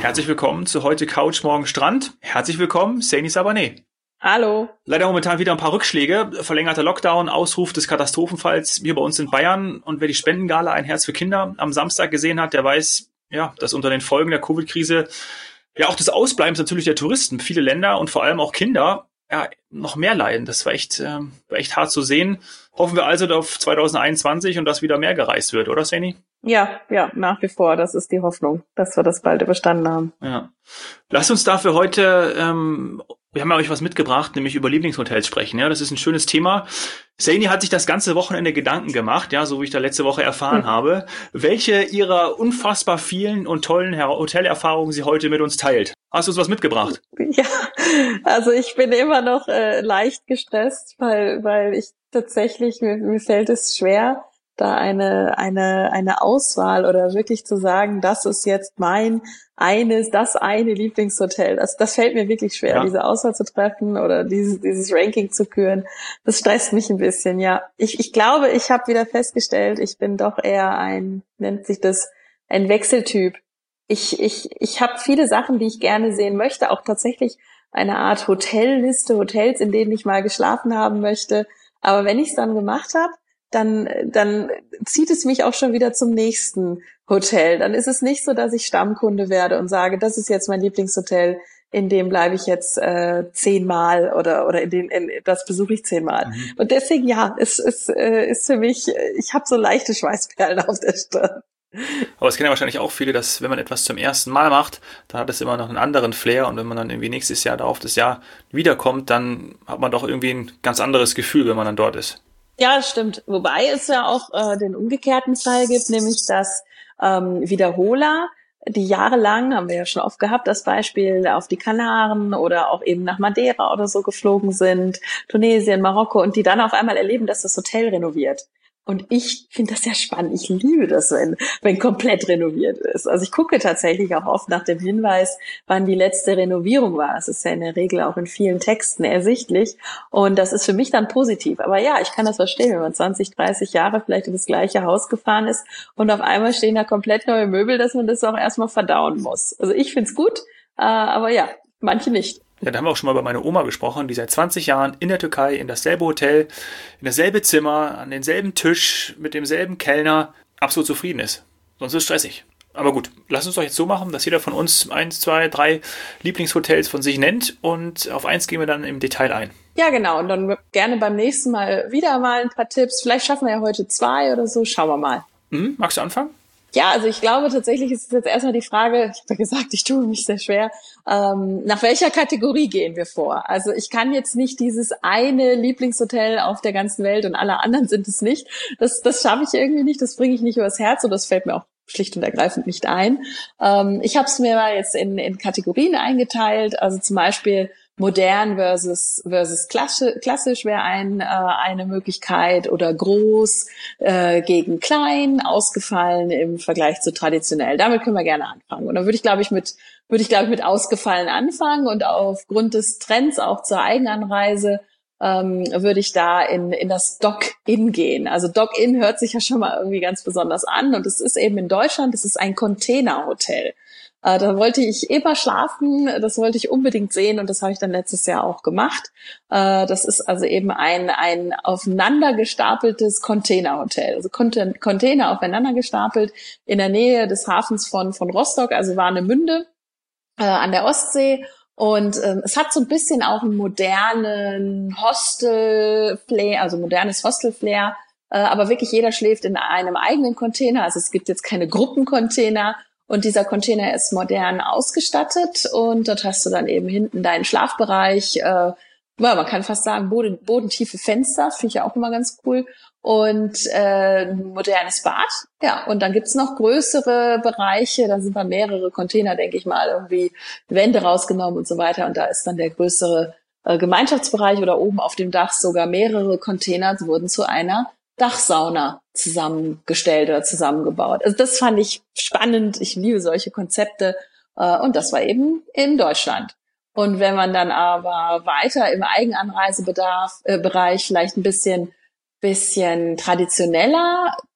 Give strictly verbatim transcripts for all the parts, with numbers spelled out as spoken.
Herzlich willkommen zu heute Couch, morgen Strand. Herzlich willkommen, Saini Sabané. Hallo. Leider momentan wieder ein paar Rückschläge. Verlängerter Lockdown, Ausruf des Katastrophenfalls hier bei uns in Bayern. Und wer die Spendengala Ein Herz für Kinder am Samstag gesehen hat, der weiß, ja, dass unter den Folgen der Covid-Krise ja auch des Ausbleibens natürlich der Touristen viele Länder und vor allem auch Kinder ja noch mehr leiden. Das war echt, äh, war echt hart zu sehen. Hoffen wir also auf zwanzig einundzwanzig und dass wieder mehr gereist wird, oder Saini? Ja, ja, nach wie vor. Das ist die Hoffnung, dass wir das bald überstanden haben. Ja. Lasst uns dafür heute, ähm, wir haben ja euch was mitgebracht, nämlich über Lieblingshotels sprechen. Ja, das ist ein schönes Thema. Saini hat sich das ganze Wochenende Gedanken gemacht, ja, so wie ich da letzte Woche erfahren hm. habe, welche ihrer unfassbar vielen und tollen Hotelerfahrungen sie heute mit uns teilt. Hast du uns was mitgebracht? Ja, also ich bin immer noch äh, leicht gestresst, weil weil ich tatsächlich, mir, mir fällt es schwer, da eine eine eine Auswahl oder wirklich zu sagen, das ist jetzt mein eines, das eine Lieblingshotel. Das, das fällt mir wirklich schwer, ja. Diese Auswahl zu treffen oder dieses dieses Ranking zu küren. Das stresst mich ein bisschen, ja. Ich ich glaube, ich habe wieder festgestellt, ich bin doch eher ein, nennt sich das, ein Wechseltyp. Ich ich ich habe viele Sachen, die ich gerne sehen möchte, auch tatsächlich eine Art Hotelliste, Hotels, in denen ich mal geschlafen haben möchte. Aber wenn ich es dann gemacht habe, dann dann zieht es mich auch schon wieder zum nächsten Hotel. Dann ist es nicht so, dass ich Stammkunde werde und sage, das ist jetzt mein Lieblingshotel, in dem bleibe ich jetzt äh, zehnmal oder oder in den in, das besuche ich zehnmal. Mhm. Und deswegen ja, es ist äh, ist für mich, ich habe so leichte Schweißperlen auf der Stirn. Aber es kennen ja wahrscheinlich auch viele, dass wenn man etwas zum ersten Mal macht, dann hat es immer noch einen anderen Flair und wenn man dann irgendwie nächstes Jahr darauf das Jahr wiederkommt, dann hat man doch irgendwie ein ganz anderes Gefühl, wenn man dann dort ist. Ja, das stimmt. Wobei es ja auch äh, den umgekehrten Fall gibt, nämlich dass ähm, Wiederholer, die jahrelang, haben wir ja schon oft gehabt, das Beispiel auf die Kanaren oder auch eben nach Madeira oder so geflogen sind, Tunesien, Marokko, und die dann auf einmal erleben, dass das Hotel renoviert. Und ich finde das ja spannend. Ich liebe das, wenn, wenn komplett renoviert ist. Also ich gucke tatsächlich auch oft nach dem Hinweis, wann die letzte Renovierung war. Es ist ja in der Regel auch in vielen Texten ersichtlich. Und das ist für mich dann positiv. Aber ja, ich kann das verstehen, wenn man zwanzig, dreißig Jahre vielleicht in das gleiche Haus gefahren ist und auf einmal stehen da komplett neue Möbel, dass man das auch erstmal verdauen muss. Also ich find's gut, aber ja, manche nicht. Ja, da haben wir auch schon mal über meine Oma gesprochen, die seit zwanzig Jahren in der Türkei, in dasselbe Hotel, in dasselbe Zimmer, an denselben Tisch, mit demselben Kellner, absolut zufrieden ist. Sonst ist es stressig. Aber gut, lass uns doch jetzt so machen, dass jeder von uns eins, zwei, drei Lieblingshotels von sich nennt und auf eins gehen wir dann im Detail ein. Ja, genau. Und dann gerne beim nächsten Mal wieder mal ein paar Tipps. Vielleicht schaffen wir ja heute zwei oder so. Schauen wir mal. Mhm, magst du anfangen? Ja, also ich glaube tatsächlich ist es jetzt erstmal die Frage, ich habe ja gesagt, ich tue mich sehr schwer, ähm, nach welcher Kategorie gehen wir vor? Also ich kann jetzt nicht dieses eine Lieblingshotel auf der ganzen Welt und alle anderen sind es nicht. Das, das schaffe ich irgendwie nicht, das bringe ich nicht übers Herz und das fällt mir auch schlicht und ergreifend nicht ein. Ähm, ich habe es mir mal jetzt in, in Kategorien eingeteilt, also zum Beispiel modern versus versus klassisch, klassisch wäre ein, äh, eine Möglichkeit oder groß äh, gegen klein, ausgefallen im Vergleich zu traditionell. Damit können wir gerne anfangen. Und dann würde ich, glaube ich, mit würde ich, glaube ich, mit ausgefallen anfangen und aufgrund des Trends auch zur Eigenanreise ähm, würde ich da in in das Dock-In gehen. Also Dock-In hört sich ja schon mal irgendwie ganz besonders an und es ist eben in Deutschland, es ist ein Containerhotel. Da wollte ich immer schlafen, das wollte ich unbedingt sehen und das habe ich dann letztes Jahr auch gemacht. Das ist also eben ein ein aufeinander gestapeltes Containerhotel, also Container aufeinander gestapelt in der Nähe des Hafens von von Rostock, also Warnemünde äh, an der Ostsee. Und ähm, es hat so ein bisschen auch einen modernen Hostel-Flair, also modernes Hostel-Flair, äh, aber wirklich jeder schläft in einem eigenen Container, also es gibt jetzt keine Gruppencontainer. Und dieser Container ist modern ausgestattet und dort hast du dann eben hinten deinen Schlafbereich, äh, ja, man kann fast sagen boden, bodentiefe Fenster, finde ich ja auch immer ganz cool, und äh, ein modernes Bad. Ja, und dann gibt's noch größere Bereiche, da sind dann mehrere Container, denke ich mal, irgendwie Wände rausgenommen und so weiter und da ist dann der größere äh, Gemeinschaftsbereich oder oben auf dem Dach sogar mehrere Container wurden zu einer Dachsauna zusammengestellt oder zusammengebaut. Also das fand ich spannend. Ich liebe solche Konzepte. Und das war eben in Deutschland. Und wenn man dann aber weiter im Eigenanreisebedarf, äh, Bereich vielleicht ein bisschen, bisschen traditioneller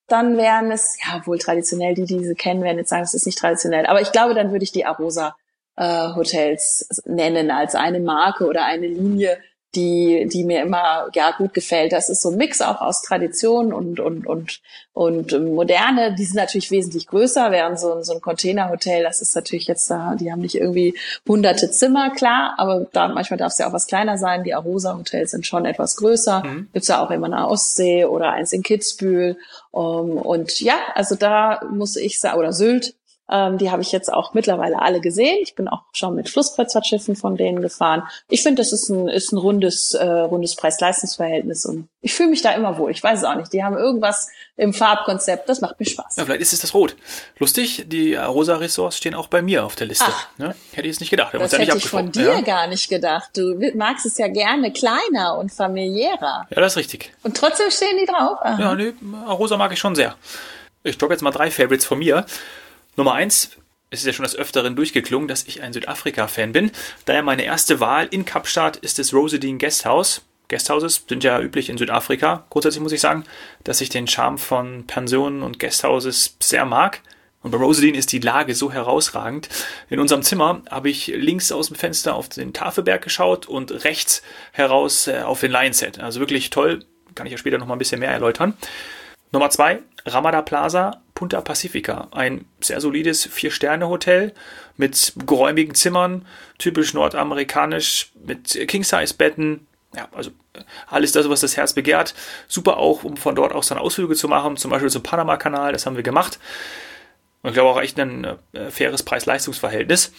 dann wären es, ja, wohl traditionell, die, die diese kennen, werden jetzt sagen, es ist nicht traditionell. Aber ich glaube, dann würde ich die Arosa äh, Hotels nennen als eine Marke oder eine Linie, die die mir immer ja gut gefällt. Das ist so ein Mix auch aus Tradition und und und und Moderne. Die sind natürlich wesentlich größer, während so ein so ein Containerhotel, das ist natürlich jetzt da, die haben nicht irgendwie hunderte Zimmer, klar, aber da manchmal darf es ja auch was kleiner sein. Die Arosa Hotels sind schon etwas größer. Mhm. Gibt's ja auch immer eine Ostsee oder eins in Kitzbühel. Um, und ja, also da muss ich sagen, oder Sylt. Ähm, die habe ich jetzt auch mittlerweile alle gesehen. Ich bin auch schon mit Flusskreuzfahrtschiffen von denen gefahren. Ich finde, das ist ein ist ein rundes äh, rundes Preis-Leistungs-Verhältnis und ich fühle mich da immer wohl. Ich weiß es auch nicht. Die haben irgendwas im Farbkonzept, das macht mir Spaß. Ja, vielleicht ist es das Rot. Lustig, die Arosa Resorts stehen auch bei mir auf der Liste. Ne? Hätte ich es nicht gedacht. Das ja hätte nicht ich von dir ja. gar nicht gedacht. Du magst es ja gerne kleiner und familiärer. Ja, das ist richtig. Und trotzdem stehen die drauf? Aha. Ja, nee, Arosa mag ich schon sehr. Ich droppe jetzt mal drei Favorites von mir. Nummer eins, es ist ja schon des Öfteren durchgeklungen, dass ich ein Südafrika-Fan bin. Daher meine erste Wahl in Kapstadt ist das Rosedine Guesthouse. Guesthouses sind ja üblich in Südafrika. Grundsätzlich muss ich sagen, dass ich den Charme von Pensionen und Guesthouses sehr mag. Und bei Rosedine ist die Lage so herausragend. In unserem Zimmer habe ich links aus dem Fenster auf den Tafelberg geschaut und rechts heraus äh, auf den Lions Head. Also wirklich toll, kann ich ja später noch mal ein bisschen mehr erläutern. Nummer zwei, Ramada Plaza, Punta Pacifica. Ein sehr solides Vier-Sterne-Hotel mit geräumigen Zimmern, typisch nordamerikanisch, mit King-Size-Betten. Ja, also alles das, was das Herz begehrt. Super auch, um von dort aus dann Ausflüge zu machen, zum Beispiel zum Panama-Kanal, das haben wir gemacht. Und ich glaube auch echt ein äh, faires Preis-Leistungs-Verhältnis.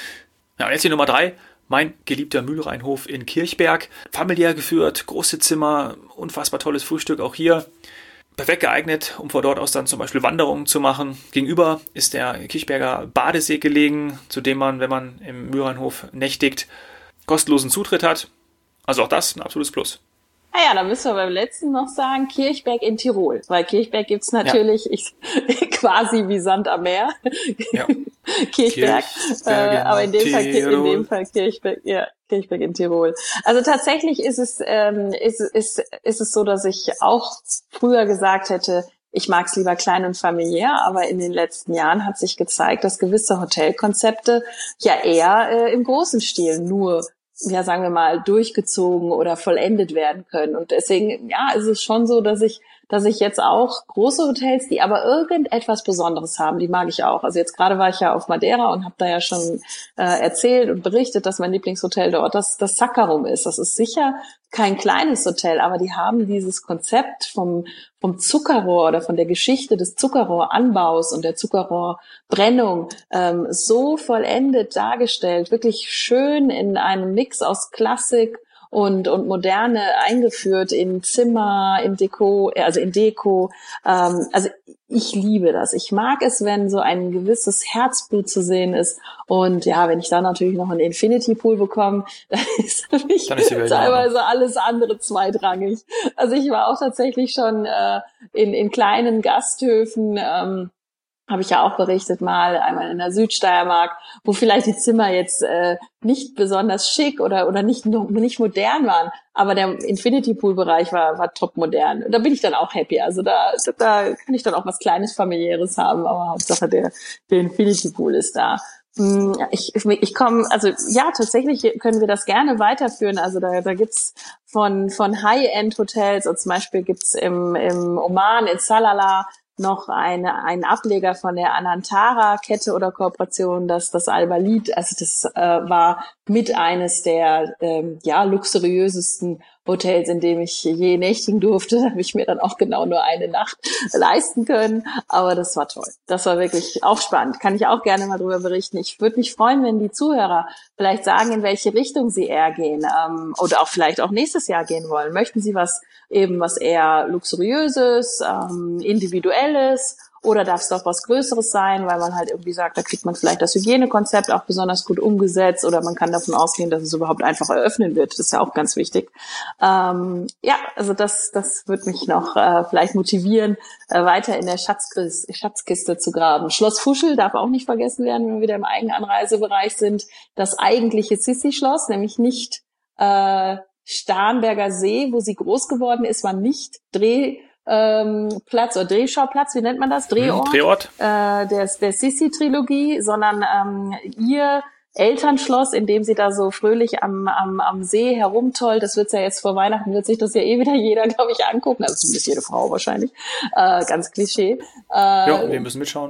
Ja, und jetzt die Nummer drei. Mein geliebter Mühlrheinhof in Kirchberg. Familiär geführt, große Zimmer, unfassbar tolles Frühstück auch hier. Perfekt geeignet, um von dort aus dann zum Beispiel Wanderungen zu machen. Gegenüber ist der Kirchberger Badesee gelegen, zu dem man, wenn man im Mühlrheinhof nächtigt, kostenlosen Zutritt hat. Also auch das ein absolutes Plus. Ah ja, da müssen wir beim letzten noch sagen, Kirchberg in Tirol. Weil Kirchberg gibt's natürlich ja. ich, quasi wie Sand am Meer. Ja. Kirchberg. Äh, aber in dem, Fall, in dem Fall Kirchberg, ja, Kirchberg in Tirol. Also tatsächlich ist es, ähm, ist, ist, ist es so, dass ich auch früher gesagt hätte, ich mag's lieber klein und familiär, aber in den letzten Jahren hat sich gezeigt, dass gewisse Hotelkonzepte ja eher äh, im großen Stil nur ja, sagen wir mal, durchgezogen oder vollendet werden können. Und deswegen, ja, ist es schon so, dass ich, dass ich jetzt auch große Hotels, die aber irgendetwas Besonderes haben, die mag ich auch. Also jetzt gerade war ich ja auf Madeira und habe da ja schon äh, erzählt und berichtet, dass mein Lieblingshotel dort das, das Saccharum ist. Das ist sicher kein kleines Hotel, aber die haben dieses Konzept vom vom Zuckerrohr oder von der Geschichte des Zuckerrohranbaus und der Zuckerrohrbrennung ähm, so vollendet dargestellt, wirklich schön in einem Mix aus Klassik und und Moderne eingeführt in Zimmer, in Deko, also in Deko. Ähm, also ich liebe das. Ich mag es, wenn so ein gewisses Herzblut zu sehen ist. Und ja, wenn ich dann natürlich noch einen Infinity Pool bekomme, dann ist für mich teilweise alles andere zweitrangig. Also ich war auch tatsächlich schon äh, in in kleinen Gasthöfen, ähm, habe ich ja auch berichtet mal, einmal in der Südsteiermark, wo vielleicht die Zimmer jetzt äh, nicht besonders schick oder oder nicht nicht modern waren, aber der Infinity Pool Bereich war war top modern. Da bin ich dann auch happy. Also da da kann ich dann auch was kleines familiäres haben, aber Hauptsache der der Infinity Pool ist da. Ich ich, ich komme, also ja, tatsächlich können wir das gerne weiterführen. Also da da gibt's von von High-End Hotels, und zum Beispiel gibt's im im Oman in Salalah noch eine, einen Ableger von der Anantara-Kette oder Kooperation, das, das Albalit, also das äh, war mit eines der ähm, ja luxuriösesten Hotels, in dem ich je nächtigen durfte. Da habe ich mir dann auch genau nur eine Nacht leisten können, aber das war toll. Das war wirklich auch spannend. Kann ich auch gerne mal drüber berichten. Ich würde mich freuen, wenn die Zuhörer vielleicht sagen, in welche Richtung sie eher gehen ähm, oder auch vielleicht auch nächstes Jahr gehen wollen. Möchten sie was eben was eher luxuriöses, ähm, individuelles, oder darf es doch was Größeres sein, weil man halt irgendwie sagt, da kriegt man vielleicht das Hygienekonzept auch besonders gut umgesetzt, oder man kann davon ausgehen, dass es überhaupt einfach eröffnen wird. Das ist ja auch ganz wichtig. Ähm, ja, also das das wird mich noch äh, vielleicht motivieren, äh, weiter in der Schatzkiste, Schatzkiste zu graben. Schloss Fuschel darf auch nicht vergessen werden, wenn wir wieder im Eigenanreisebereich sind. Das eigentliche Sissi-Schloss, nämlich nicht äh, Starnberger See, wo sie groß geworden ist, war nicht Dreh ähm, Platz oder Drehschauplatz, wie nennt man das? Drehort? Hm, Drehort. Äh, der, der Sissi-Trilogie, sondern ähm, ihr Elternschloss, in dem sie da so fröhlich am, am, am See herumtollt. Das wird's ja jetzt vor Weihnachten, wird sich das ja eh wieder jeder, glaube ich, angucken. Also zumindest jede Frau wahrscheinlich. Äh, ganz Klischee. Äh, ja, wir müssen mitschauen.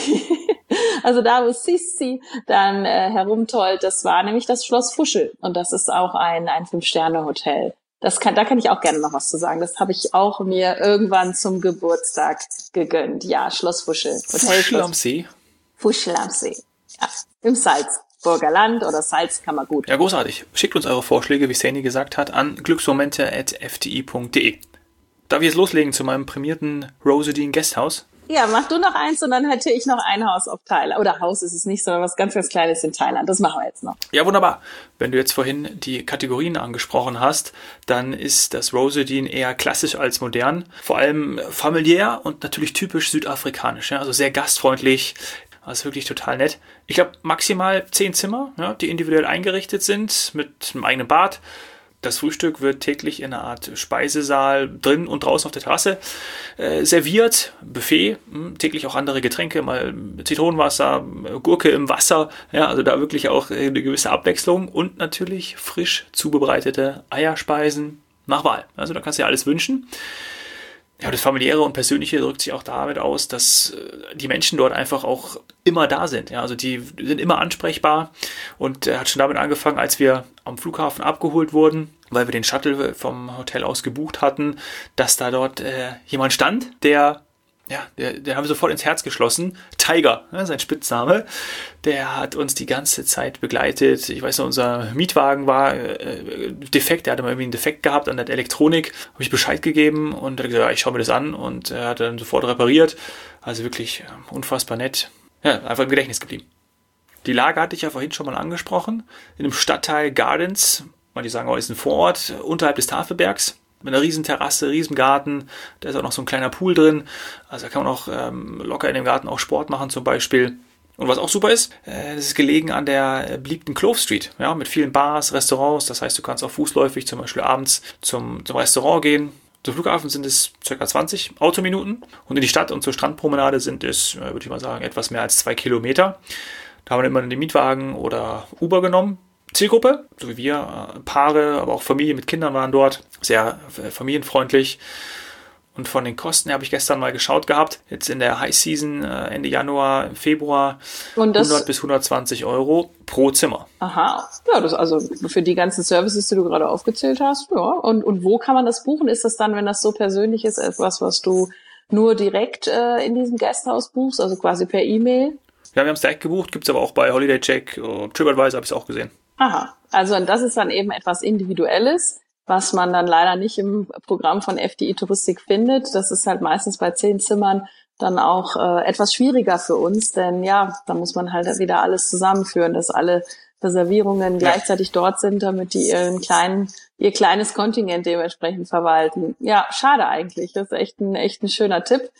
Also da, wo Sissi dann äh, herumtollt, das war nämlich das Schloss Fuschel. Und das ist auch ein, ein Fünf-Sterne-Hotel. Das kann, da kann ich auch gerne noch was zu sagen. Das habe ich auch mir irgendwann zum Geburtstag gegönnt. Ja, Schloss Fuschel. Hotel Fuschel am See. Fuschel am See. Ja, im Salzburger Land oder Salzkammergut. Ja, großartig. Schickt uns eure Vorschläge, wie Saini gesagt hat, an glücksmomente at f t i punkt d e. Darf ich jetzt loslegen zu meinem prämierten Rosedine Guesthouse? Ja, mach du noch eins und dann hätte ich noch ein Haus auf Thailand. Oder Haus ist es nicht, sondern was ganz, ganz Kleines in Thailand. Das machen wir jetzt noch. Ja, wunderbar. Wenn du jetzt vorhin die Kategorien angesprochen hast, dann ist das Rosedine eher klassisch als modern. Vor allem familiär und natürlich typisch südafrikanisch. Ja? Also sehr gastfreundlich. Also wirklich total nett. Ich glaube, maximal zehn Zimmer, ja, die individuell eingerichtet sind mit einem eigenen Bad. Das Frühstück wird täglich in einer Art Speisesaal drin und draußen auf der Terrasse äh, serviert. Buffet, mh, täglich auch andere Getränke, mal Zitronenwasser, Gurke im Wasser. Ja, also da wirklich auch eine gewisse Abwechslung und natürlich frisch zubereitete Eierspeisen nach Wahl. Also da kannst du dir alles wünschen. Ja, das Familiäre und Persönliche drückt sich auch damit aus, dass die Menschen dort einfach auch immer da sind. Ja, also die sind immer ansprechbar und er hat schon damit angefangen, als wir am Flughafen abgeholt wurden, weil wir den Shuttle vom Hotel aus gebucht hatten, dass da dort äh, jemand stand, der Ja, der, der haben wir sofort ins Herz geschlossen. Tiger, ne, sein Spitzname. Der hat uns die ganze Zeit begleitet. Ich weiß noch, unser Mietwagen war äh, defekt. Der hatte mal irgendwie einen Defekt gehabt an der Elektronik. Habe ich Bescheid gegeben und er hat gesagt, ja, ich schaue mir das an. Und er hat dann sofort repariert. Also wirklich äh, unfassbar nett. Ja, einfach im Gedächtnis geblieben. Die Lage hatte ich ja vorhin schon mal angesprochen. In dem Stadtteil Gardens, manche sagen auch, ist ein Vorort, unterhalb des Tafelbergs. Mit einer riesen Terrasse, riesen Garten, da ist auch noch so ein kleiner Pool drin, also da kann man auch ähm, locker in dem Garten auch Sport machen zum Beispiel. Und was auch super ist, äh, das ist gelegen an der beliebten Clove Street, ja, mit vielen Bars, Restaurants, das heißt, du kannst auch fußläufig zum Beispiel abends zum, zum Restaurant gehen. Zum Flughafen sind es ca. zwanzig Autominuten und in die Stadt und zur Strandpromenade sind es, äh, würde ich mal sagen, etwas mehr als zwei Kilometer. Da haben wir immer den Mietwagen oder Uber genommen. Zielgruppe, so wie wir, Paare, aber auch Familien mit Kindern waren dort, sehr familienfreundlich. Und von den Kosten her habe ich gestern mal geschaut gehabt, jetzt in der High Season, Ende Januar, Februar, und das hundert bis hundertzwanzig Euro pro Zimmer. Aha, ja, das also für die ganzen Services, die du gerade aufgezählt hast, ja. Und, und wo kann man das buchen? Ist das dann, wenn das so persönlich ist, etwas, was du nur direkt äh, in diesem Gasthaus buchst, also quasi per E-Mail? Ja, wir haben es direkt gebucht, gibt es aber auch bei Holiday Check, TripAdvisor habe ich es auch gesehen. Aha, also und das ist dann eben etwas Individuelles, was man dann leider nicht im Programm von F D I Touristik findet. Das ist halt meistens bei zehn Zimmern dann auch äh, etwas schwieriger für uns, denn ja, da muss man halt wieder alles zusammenführen, dass alle Reservierungen ja gleichzeitig dort sind, damit die ihren kleinen, ihr kleines Kontingent dementsprechend verwalten. Ja, schade eigentlich. Das ist echt ein, echt ein schöner Tipp.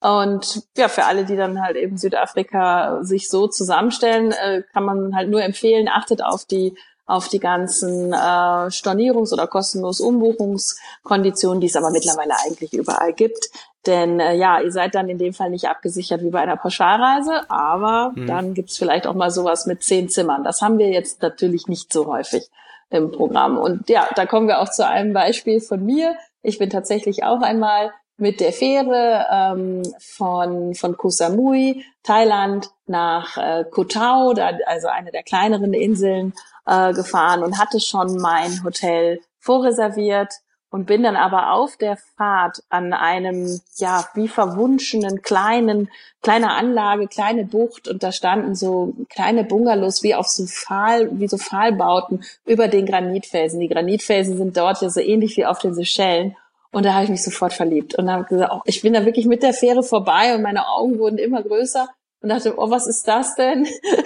Und ja, für alle, die dann halt eben Südafrika sich so zusammenstellen, äh, kann man halt nur empfehlen, achtet auf die auf die ganzen äh, Stornierungs- oder kostenlos Umbuchungskonditionen, die es aber mittlerweile eigentlich überall gibt. Denn äh, ja, ihr seid dann in dem Fall nicht abgesichert wie bei einer Pauschalreise, aber mhm. dann gibt's vielleicht auch mal sowas mit zehn Zimmern. Das haben wir jetzt natürlich nicht so häufig im Programm. Und ja, da kommen wir auch zu einem Beispiel von mir. Ich bin tatsächlich auch einmal mit der Fähre ähm, von von Koh Samui, Thailand, nach äh, Koh Tao, da, also eine der kleineren Inseln, äh, gefahren und hatte schon mein Hotel vorreserviert und bin dann aber auf der Fahrt an einem, ja, wie verwunschenen kleinen, kleiner Anlage, kleine Bucht, und da standen so kleine Bungalows wie auf so Pfahl, wie so Pfahlbauten über den Granitfelsen. Die Granitfelsen sind dort ja so ähnlich wie auf den Seychellen. Und da habe ich mich sofort verliebt und habe gesagt, oh, ich bin da wirklich mit der Fähre vorbei und meine Augen wurden immer größer und dachte, oh, was ist das denn?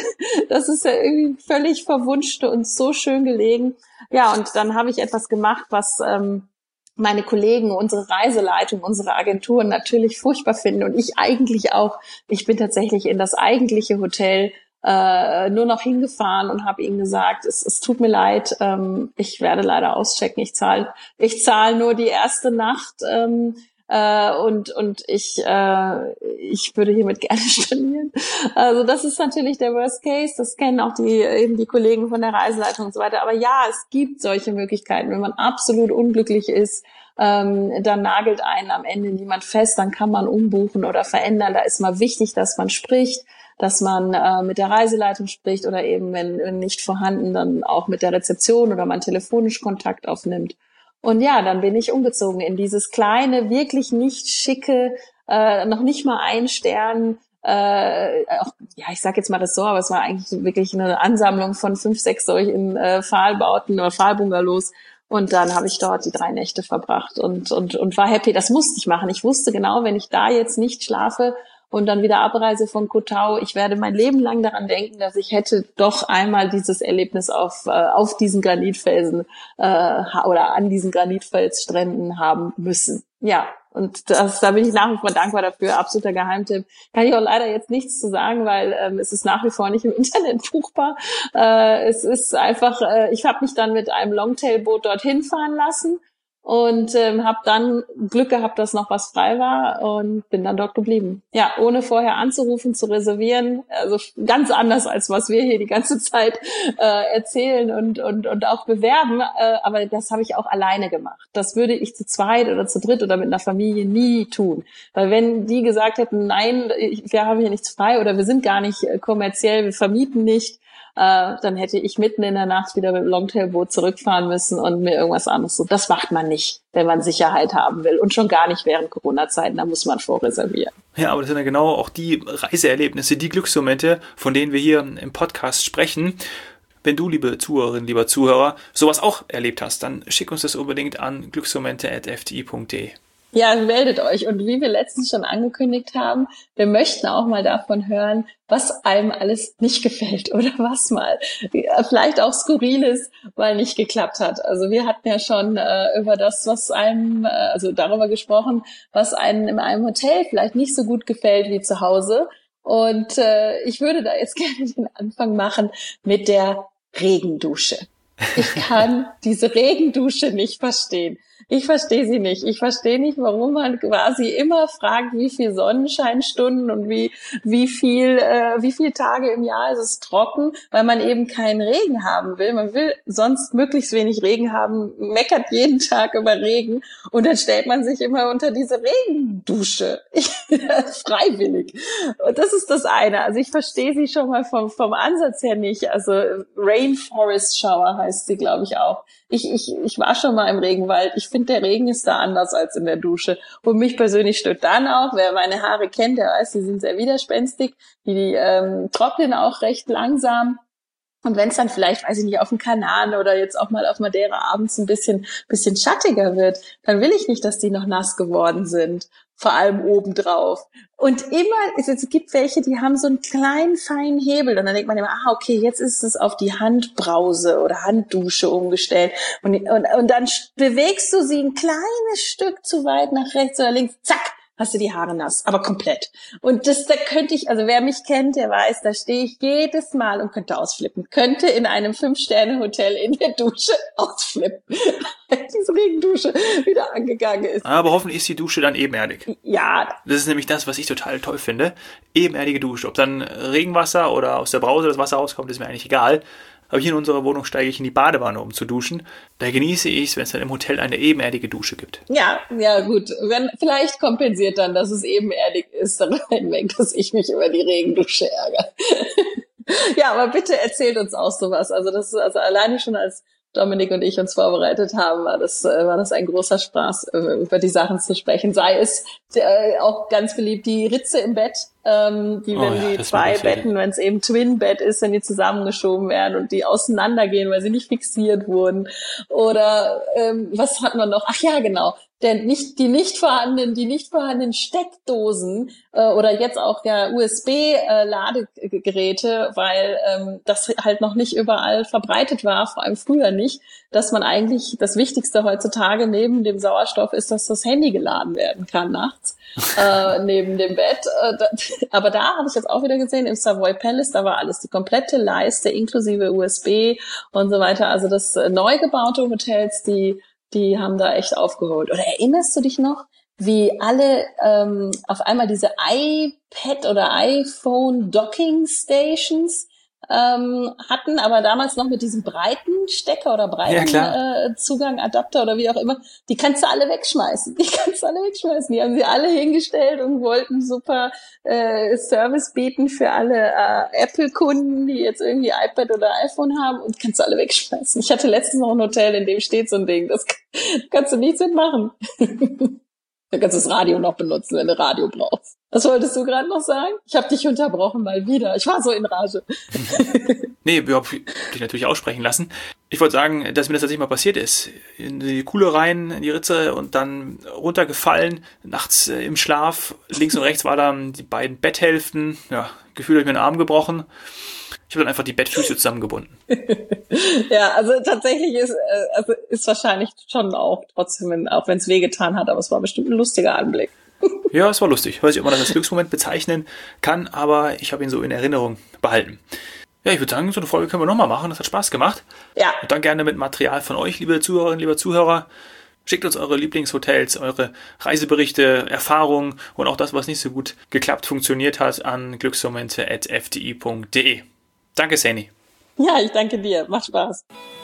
Das ist ja irgendwie völlig verwunscht und so schön gelegen. Ja, und dann habe ich etwas gemacht, was ähm, meine Kollegen, unsere Reiseleitung, unsere Agenturen natürlich furchtbar finden und ich eigentlich auch. Ich bin tatsächlich in das eigentliche Hotel Äh, nur noch hingefahren und habe ihnen gesagt, es, es tut mir leid, ähm, ich werde leider auschecken, ich zahle ich zahl nur die erste Nacht, ähm, äh, und und ich äh, ich würde hiermit gerne stornieren. Also das ist natürlich der Worst Case. Das kennen auch die eben die Kollegen von der Reiseleitung und so weiter. Aber ja, es gibt solche Möglichkeiten, wenn man absolut unglücklich ist. Ähm, dann nagelt einen am Ende niemand fest, dann kann man umbuchen oder verändern. Da ist mal wichtig, dass man spricht, dass man äh, mit der Reiseleitung spricht oder eben, wenn, wenn nicht vorhanden, dann auch mit der Rezeption oder man telefonisch Kontakt aufnimmt. Und ja, dann bin ich umgezogen in dieses kleine, wirklich nicht schicke, äh, noch nicht mal ein Stern, äh, auch, ja, ich sag jetzt mal das so, aber es war eigentlich wirklich eine Ansammlung von fünf, sechs solchen äh, Pfahlbauten oder Pfahlbungalows. Und dann habe ich dort die drei Nächte verbracht und und und war happy. Das musste ich machen. Ich wusste genau, wenn ich da jetzt nicht schlafe und dann wieder abreise von Koh Tao, ich werde mein Leben lang daran denken, dass ich hätte doch einmal dieses Erlebnis auf äh, auf diesen Granitfelsen äh, oder an diesen Granitfelsstränden haben müssen. Ja, und das, da bin ich nach wie vor dankbar dafür. Absoluter Geheimtipp. Kann ich auch leider jetzt nichts zu sagen, weil ähm, es ist nach wie vor nicht im Internet buchbar. Äh, es ist einfach, äh, ich habe mich dann mit einem Longtail-Boot dorthin fahren lassen und ähm, habe dann Glück gehabt, dass noch was frei war und bin dann dort geblieben. Ja, ohne vorher anzurufen, zu reservieren. Also ganz anders, als was wir hier die ganze Zeit äh, erzählen und und und auch bewerben. Äh, aber das habe ich auch alleine gemacht. Das würde ich zu zweit oder zu dritt oder mit einer Familie nie tun. Weil wenn die gesagt hätten, nein, wir haben hier nichts frei oder wir sind gar nicht kommerziell, wir vermieten nicht, äh, dann hätte ich mitten in der Nacht wieder mit dem Longtailboot zurückfahren müssen und mir irgendwas anderes so. Das macht man nicht, wenn man Sicherheit haben will. Und schon gar nicht während Corona-Zeiten, da muss man vorreservieren. Ja, aber das sind ja genau auch die Reiseerlebnisse, die Glücksmomente, von denen wir hier im Podcast sprechen. Wenn du, liebe Zuhörerin, lieber Zuhörer, sowas auch erlebt hast, dann schick uns das unbedingt an glücksmomente at f t i punkt d e. Ja, meldet euch. Und wie wir letztens schon angekündigt haben, wir möchten auch mal davon hören, was einem alles nicht gefällt oder was mal vielleicht auch Skurriles mal nicht geklappt hat. Also wir hatten ja schon äh, über das, was einem, äh, also darüber gesprochen, was einem in einem Hotel vielleicht nicht so gut gefällt wie zu Hause. Und äh, ich würde da jetzt gerne den Anfang machen mit der Regendusche. Ich kann diese Regendusche nicht verstehen. Ich verstehe sie nicht. Ich verstehe nicht, warum man quasi immer fragt, wie viel Sonnenscheinstunden und wie wie viel äh, wie viele Tage im Jahr ist es trocken, weil man eben keinen Regen haben will. Man will sonst möglichst wenig Regen haben, meckert jeden Tag über Regen und dann stellt man sich immer unter diese Regendusche. Ich, freiwillig. Und das ist das eine. Also ich verstehe sie schon mal vom vom Ansatz her nicht. Also Rainforest Shower heißt sie, glaube ich, auch. Ich, ich, ich war schon mal im Regenwald. Ich finde, der Regen ist da anders als in der Dusche. Und mich persönlich stört dann auch, wer meine Haare kennt, der weiß, die sind sehr widerspenstig. Die, die ähm, trocknen auch recht langsam. Und wenn es dann vielleicht, weiß ich nicht, auf dem Kanal oder jetzt auch mal auf Madeira abends ein bisschen, bisschen schattiger wird, dann will ich nicht, dass die noch nass geworden sind. Vor allem obendrauf. Und immer, es, es gibt welche, die haben so einen kleinen, feinen Hebel. Und dann denkt man immer, ah, okay, jetzt ist es auf die Handbrause oder Handdusche umgestellt. Und, und, und dann bewegst du sie ein kleines Stück zu weit nach rechts oder links, zack, hast du die Haare nass, aber komplett. Und das, da könnte ich, also wer mich kennt, der weiß, da stehe ich jedes Mal und könnte ausflippen. Könnte in einem Fünf-Sterne-Hotel in der Dusche ausflippen, wenn diese Regendusche wieder angegangen ist. Aber hoffentlich ist die Dusche dann ebenerdig. Ja. Das ist nämlich das, was ich total toll finde. Ebenerdige Dusche. Ob dann Regenwasser oder aus der Brause das Wasser rauskommt, ist mir eigentlich egal. Aber hier in unserer Wohnung steige ich in die Badewanne, um zu duschen. Da genieße ich es, wenn es dann im Hotel eine ebenerdige Dusche gibt. Ja, ja gut. Wenn, vielleicht kompensiert dann, dass es ebenerdig ist, darüber hinweg, dass ich mich über die Regendusche ärgere. Ja, aber bitte erzählt uns auch sowas. Also das ist also alleine schon als Dominik und ich uns vorbereitet haben, war das, war das ein großer Spaß, über die Sachen zu sprechen. Sei es äh, auch ganz beliebt die Ritze im Bett, ähm, die, wenn oh ja, die zwei Betten, wenn es eben Twin-Bett ist, wenn die zusammengeschoben werden und die auseinandergehen, weil sie nicht fixiert wurden. Oder ähm, was hat man noch? Ach ja, genau. Denn nicht die nicht vorhandenen, die nicht vorhandenen Steckdosen äh, oder jetzt auch ja U S B-Ladegeräte, äh, weil ähm, das halt noch nicht überall verbreitet war, vor allem früher nicht, dass man eigentlich das Wichtigste heutzutage neben dem Sauerstoff ist, dass das Handy geladen werden kann nachts äh, neben dem Bett. Äh, da, aber da habe ich jetzt auch wieder gesehen, im Savoy Palace, da war alles die komplette Leiste inklusive U S B und so weiter. Also das äh, neu gebaute Hotels, die Die haben da echt aufgeholt. Oder erinnerst du dich noch, wie alle ähm, auf einmal diese iPad oder iPhone Docking Stations ähm, hatten, aber damals noch mit diesem breiten Stecker oder breiten ja, äh, Zugang, Adapter oder wie auch immer, die kannst du alle wegschmeißen. Die kannst du alle wegschmeißen. Die haben sie alle hingestellt und wollten super äh, Service bieten für alle äh, Apple-Kunden, die jetzt irgendwie iPad oder iPhone haben, und kannst du alle wegschmeißen. Ich hatte letztens noch ein Hotel, in dem steht so ein Ding. Das kannst du nichts mitmachen. Du kannst das Radio noch benutzen, wenn du Radio brauchst. Was wolltest du gerade noch sagen? Ich habe dich unterbrochen mal wieder. Ich war so in Rage. Nee, ich hab dich natürlich aussprechen lassen. Ich wollte sagen, dass mir das tatsächlich mal passiert ist. In die Kuhle rein, in die Ritze und dann runtergefallen, nachts äh, im Schlaf. Links und rechts waren dann die beiden Betthälften. Ja, gefühlt habe ich mir den Arm gebrochen. Ich habe dann einfach die Bettfüße zusammengebunden. Ja, also tatsächlich ist, äh, also ist wahrscheinlich schon auch trotzdem, auch wenn es wehgetan hat, aber es war bestimmt ein lustiger Anblick. Ja, es war lustig. Ich weiß nicht, ob man das als Glücksmoment bezeichnen kann, aber ich habe ihn so in Erinnerung behalten. Ja, ich würde sagen, so eine Folge können wir nochmal machen. Das hat Spaß gemacht. Ja. Und dann gerne mit Material von euch, liebe Zuhörerinnen, liebe Zuhörer. Schickt uns eure Lieblingshotels, eure Reiseberichte, Erfahrungen und auch das, was nicht so gut geklappt, funktioniert hat, an glücksmomente at f d i punkt d e. Danke, Saini. Ja, ich danke dir. Macht Spaß.